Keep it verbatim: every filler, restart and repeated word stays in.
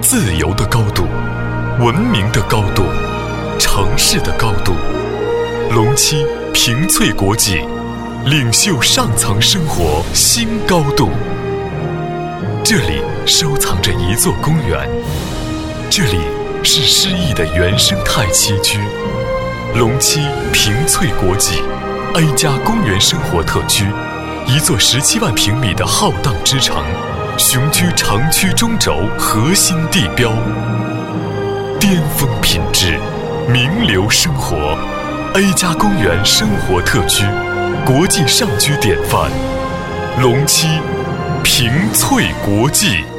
自由的高度，文明的高度，城市的高度。龙七平翠国际，领袖上层生活新高度。这里收藏着一座公园，这里是诗意的原生态栖居。龙七平翠国际 A 加公园生活特区，一座十七万平米的浩荡之城，雄居城区中轴核心地标，巅峰品质，名流生活。A 加公园生活特区，国际上居典范。龙七平翠国际。